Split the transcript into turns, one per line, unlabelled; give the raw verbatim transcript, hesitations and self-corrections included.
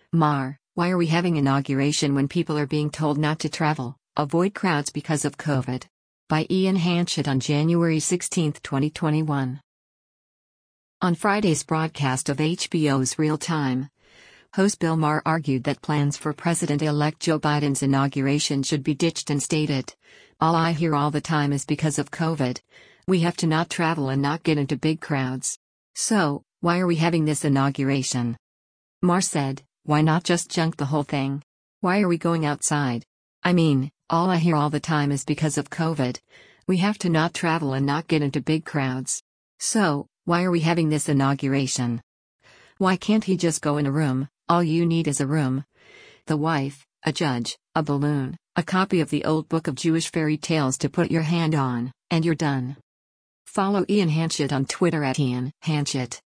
Mar, why are we having inauguration when people are being told not to travel, avoid crowds because of COVID? By Ian Hanchett on January sixteenth, twenty twenty-one. On Friday's broadcast of H B O's Real Time, host Bill Maher argued that plans for President-elect Joe Biden's inauguration should be ditched and stated, "All I hear all the time is because of COVID. We have to not travel and not get into big crowds. So, why are we having this inauguration?" Maher said, "Why not just junk the whole thing? Why are we going outside? I mean, all I hear all the time is because of COVID. We have to not travel and not get into big crowds. So, why are we having this inauguration? Why can't he just go in a room? All you need is a room, the wife, a judge, a balloon, a copy of the old book of Jewish fairy tales to put your hand on, and you're done." Follow Ian Hanchett on Twitter at Ian Hanchett.